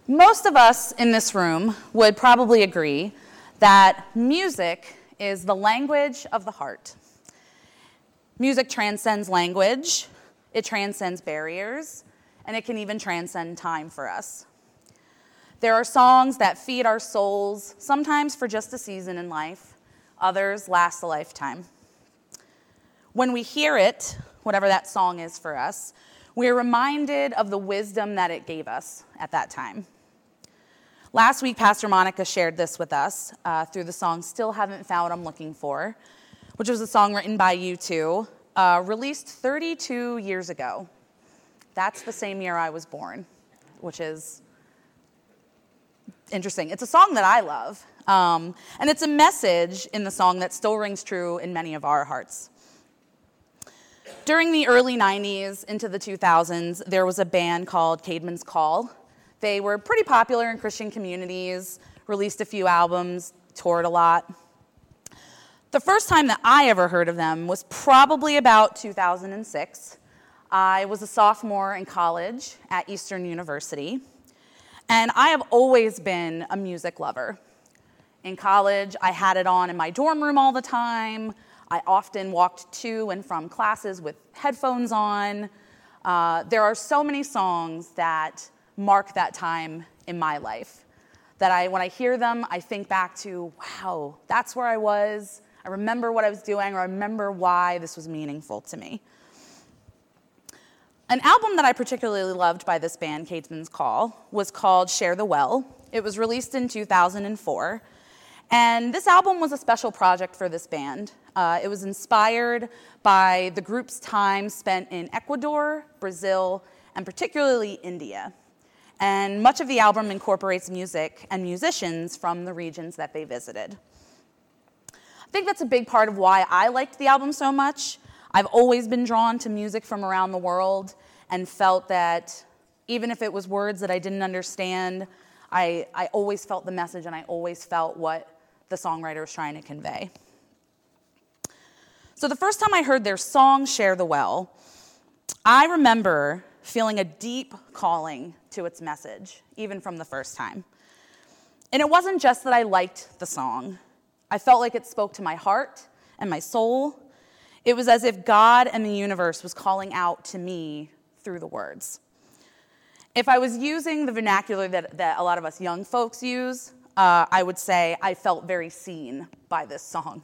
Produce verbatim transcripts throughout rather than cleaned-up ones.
Most of us in this room would probably agree that music is the language of the heart. Music transcends language, it transcends barriers, and it can even transcend time for us. There are songs that feed our souls, sometimes for just a season in life, others last a lifetime. When we hear it, whatever that song is for us, we are reminded of the wisdom that it gave us at that time. Last week, Pastor Monica shared this with us uh, through the song Still Haven't Found What I'm Looking For, which was a song written by U two, uh, released thirty-two years ago. That's the same year I was born, which is interesting. It's a song that I love, um, and it's a message in the song that still rings true in many of our hearts. During the early nineties into the two thousands, there was a band called Caedmon's Call. They were pretty popular in Christian communities, released a few albums, toured a lot. The first time that I ever heard of them was probably about two thousand six. I was a sophomore in college at Eastern University, and I have always been a music lover. In college, I had it on in my dorm room all the time. I often walked to and from classes with headphones on. Uh, there are so many songs that mark that time in my life that I, when I hear them, I think back to, wow, that's where I was. I remember what I was doing, or I remember why this was meaningful to me. An album that I particularly loved by this band, Caedmon's Call, was called Share the Well. It was released in two thousand four, and this album was a special project for this band. Uh, it was inspired by the group's time spent in Ecuador, Brazil, and particularly India. And much of the album incorporates music and musicians from the regions that they visited. I think that's a big part of why I liked the album so much. I've always been drawn to music from around the world and felt that even if it was words that I didn't understand, I, I always felt the message and I always felt what the songwriter was trying to convey. So the first time I heard their song, Share the Well, I remember feeling a deep calling to its message, even from the first time. And it wasn't just that I liked the song. I felt like it spoke to my heart and my soul. It was as if God and the universe was calling out to me through the words. If I was using the vernacular that, that a lot of us young folks use, uh, I would say I felt very seen by this song.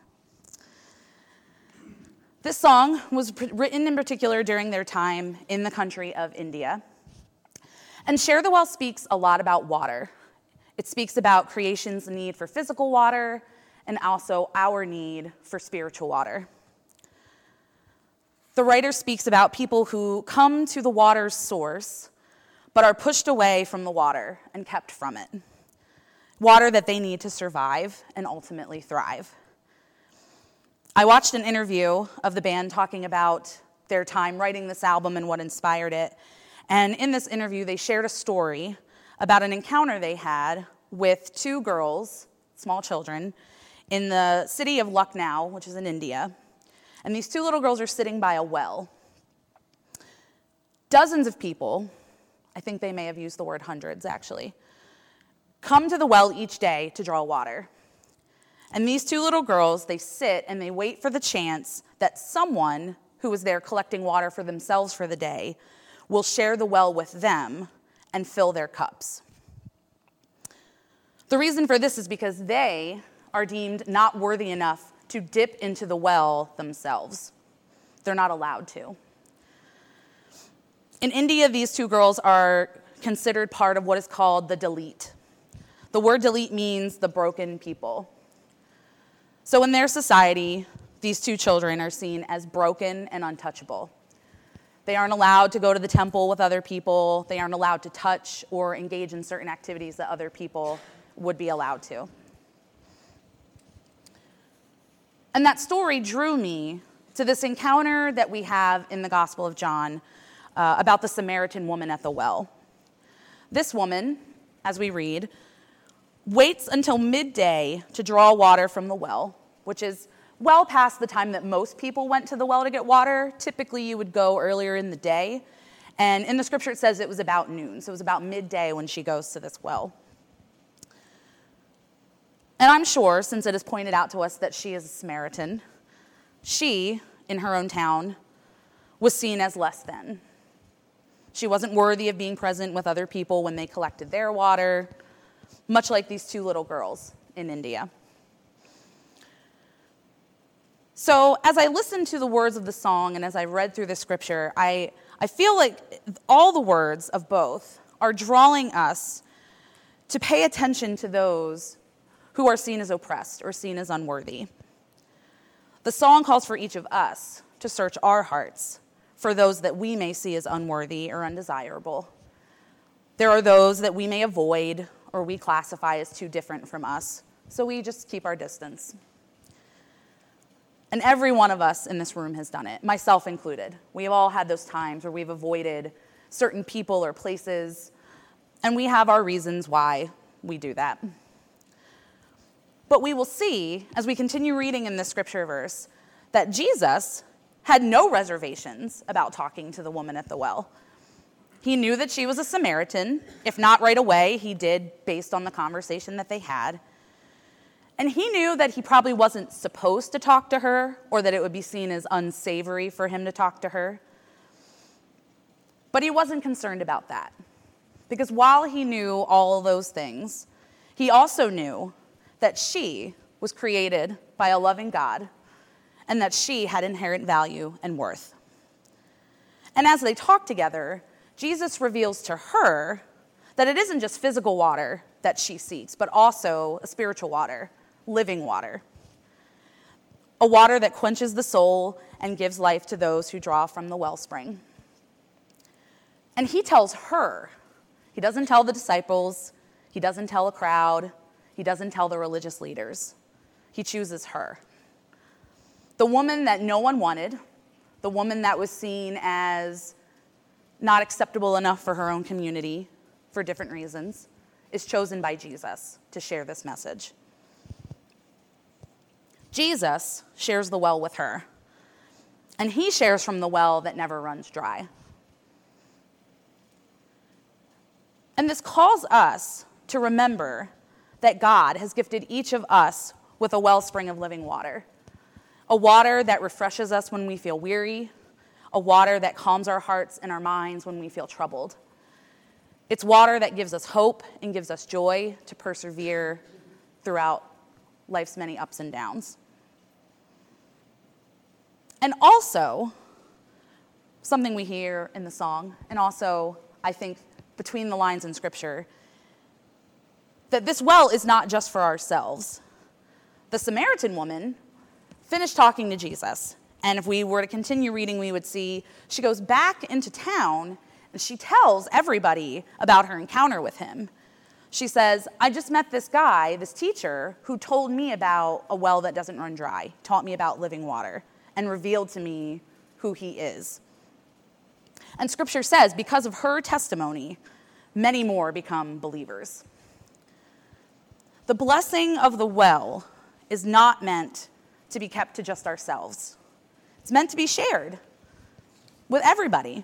This song was written in particular during their time in the country of India. And Share the Well speaks a lot about water. It speaks about creation's need for physical water and also our need for spiritual water. The writer speaks about people who come to the water's source but are pushed away from the water and kept from it. Water that they need to survive and ultimately thrive. I watched an interview of the band talking about their time writing this album and what inspired it. And in this interview, they shared a story about an encounter they had with two girls, small children, in the city of Lucknow, which is in India. And these two little girls are sitting by a well. Dozens of people, I think they may have used the word hundreds actually, come to the well each day to draw water. And these two little girls, they sit and they wait for the chance that someone who is there collecting water for themselves for the day will share the well with them and fill their cups. The reason for this is because they are deemed not worthy enough to dip into the well themselves. They're not allowed to. In India, these two girls are considered part of what is called the Dalit. The word Dalit means the broken people. So in their society, these two children are seen as broken and untouchable. They aren't allowed to go to the temple with other people. They aren't allowed to touch or engage in certain activities that other people would be allowed to. And that story drew me to this encounter that we have in the Gospel of John uh, about the Samaritan woman at the well. This woman, as we read, waits until midday to draw water from the well, which is well past the time that most people went to the well to get water. Typically, you would go earlier in the day, And in the scripture, it says it was about noon. So it was about midday when she goes to this well. And I'm sure, since it is pointed out to us that she is a Samaritan, she, in her own town, was seen as less than. She wasn't worthy of being present with other people when they collected their water, much like these two little girls in India. So as I listened to the words of the song and as I read through the scripture, I, I feel like all the words of both are drawing us to pay attention to those who are seen as oppressed or seen as unworthy. The song calls for each of us to search our hearts for those that we may see as unworthy or undesirable. There are those that we may avoid or we classify as too different from us, so we just keep our distance. And every one of us in this room has done it, myself included. We've all had those times where we've avoided certain people or places, and we have our reasons why we do that. But we will see, as we continue reading in this scripture verse, that Jesus had no reservations about talking to the woman at the well. He knew that she was a Samaritan. If not right away, he did based on the conversation that they had. And he knew that he probably wasn't supposed to talk to her or that it would be seen as unsavory for him to talk to her. But he wasn't concerned about that. Because while he knew all those things, he also knew that she was created by a loving God and that she had inherent value and worth. And as they talk together, Jesus reveals to her that it isn't just physical water that she seeks, but also a spiritual water, living water. A water that quenches the soul and gives life to those who draw from the wellspring. And he tells her, he doesn't tell the disciples, he doesn't tell a crowd, he doesn't tell the religious leaders. He chooses her. The woman that no one wanted, the woman that was seen as not acceptable enough for her own community for different reasons, is chosen by Jesus to share this message. Jesus shares the well with her, and he shares from the well that never runs dry. And this calls us to remember that God has gifted each of us with a wellspring of living water, a water that refreshes us when we feel weary, a water that calms our hearts and our minds when we feel troubled. It's water that gives us hope and gives us joy to persevere throughout life's many ups and downs. And also, something we hear in the song, and also, I think, between the lines in Scripture, that this well is not just for ourselves. The Samaritan woman finished talking to Jesus, and if we were to continue reading, we would see she goes back into town, and she tells everybody about her encounter with him. She says, I just met this guy, this teacher, who told me about a well that doesn't run dry, taught me about living water, and revealed to me who he is. And Scripture says, because of her testimony, many more become believers. The blessing of the well is not meant to be kept to just ourselves. It's meant to be shared with everybody.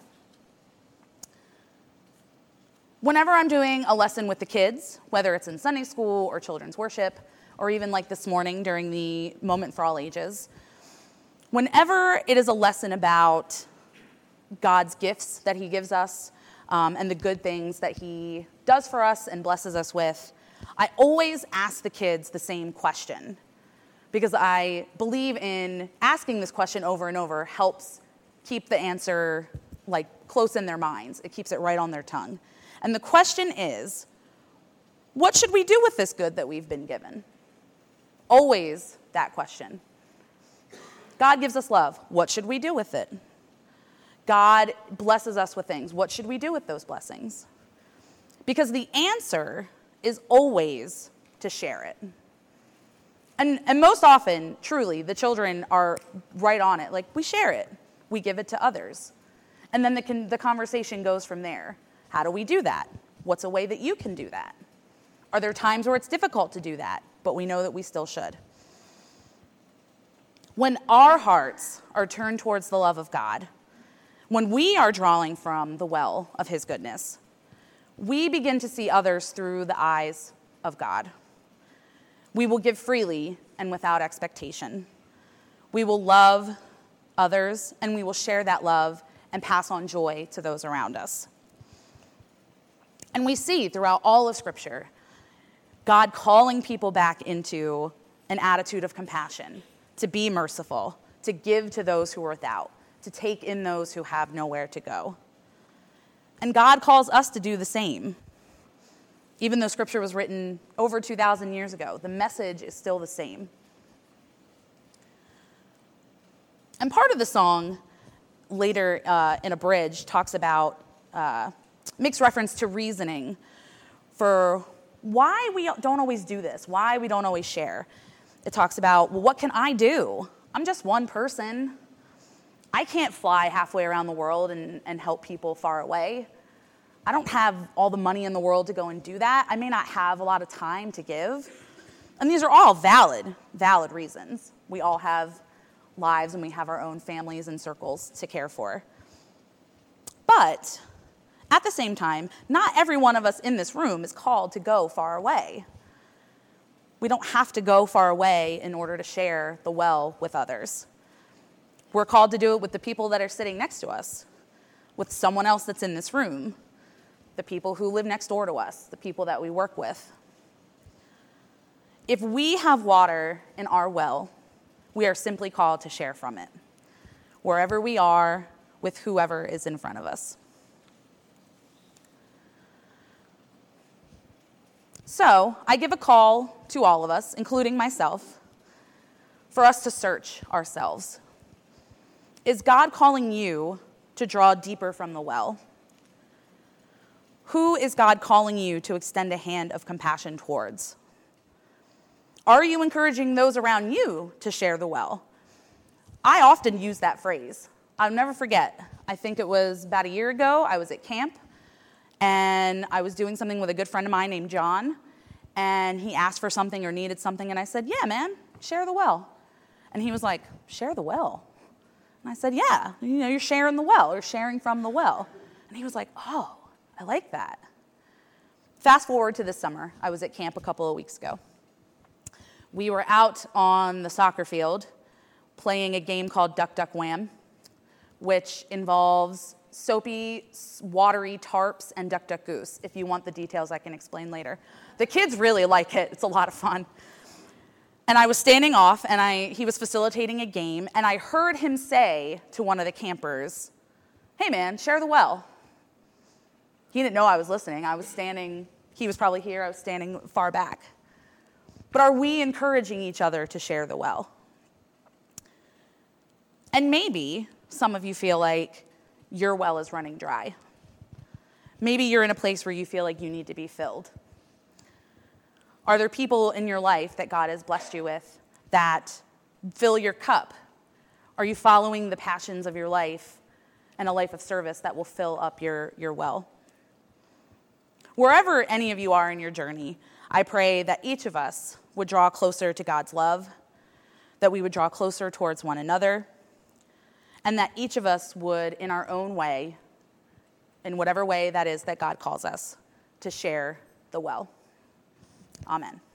Whenever I'm doing a lesson with the kids, whether it's in Sunday school or children's worship, or even like this morning during the Moment for All Ages, whenever it is a lesson about God's gifts that he gives us um, and the good things that he does for us and blesses us with, I always ask the kids the same question because I believe in asking this question over and over helps keep the answer like close in their minds. It keeps it right on their tongue. And the question is, what should we do with this good that we've been given? Always that question. God gives us love. What should we do with it? God blesses us with things. What should we do with those blessings? Because the answer is always to share it. And, and most often, truly, the children are right on it. Like, we share it. We give it to others. And then the, con- the conversation goes from there. How do we do that? What's a way that you can do that? Are there times where it's difficult to do that, but we know that we still should? When our hearts are turned towards the love of God, When we are drawing from the well of his goodness, we begin to see others through the eyes of God. We will give freely and without expectation. We will love others, and we will share that love and pass on joy to those around us. And we see throughout all of Scripture, God calling people back into an attitude of compassion, to be merciful, to give to those who are without, to take in those who have nowhere to go. And God calls us to do the same. Even though Scripture was written over two thousand years ago, the message is still the same. And part of the song, later uh, in a bridge, talks about, uh, makes reference to reasoning for why we don't always do this, why we don't always share. It talks about, well, what can I do? I'm just one person. I can't fly halfway around the world and, and help people far away. I don't have all the money in the world to go and do that. I may not have a lot of time to give. And these are all valid, valid reasons. We all have lives and we have our own families and circles to care for. But at the same time, not every one of us in this room is called to go far away. We don't have to go far away in order to share the well with others. We're called to do it with the people that are sitting next to us, with someone else that's in this room, the people who live next door to us, the people that we work with. If we have water in our well, we are simply called to share from it, wherever we are, with whoever is in front of us. So, I give a call to all of us, including myself, for us to search ourselves. Is God calling you to draw deeper from the well? Who is God calling you to extend a hand of compassion towards? Are you encouraging those around you to share the well? I often use that phrase. I'll never forget. I think it was about a year ago. I was at camp, and I was doing something with a good friend of mine named John, and he asked for something or needed something, and I said, yeah, man, share the well. And he was like, share the well? And I said, yeah, you know, you're sharing the well, or sharing from the well. And he was like, oh, I like that. Fast forward to this summer. I was at camp a couple of weeks ago. We were out on the soccer field playing a game called Duck, Duck, Wham, which involves soapy, watery tarps and Duck, Duck, Goose. If you want the details, I can explain later. The kids really like it. It's a lot of fun. And I was standing off, and I he was facilitating a game, and I heard him say to one of the campers, hey, man, share the well. He didn't know I was listening. I was standing, he was probably here, I was standing far back. But are we encouraging each other to share the well? And maybe some of you feel like your well is running dry. Maybe you're in a place where you feel like you need to be filled. Are there people in your life that God has blessed you with that fill your cup? Are you following the passions of your life and a life of service that will fill up your, your well? Wherever any of you are in your journey, I pray that each of us would draw closer to God's love, that we would draw closer towards one another, and that each of us would, in our own way, in whatever way that is that God calls us, to share the well. Amen.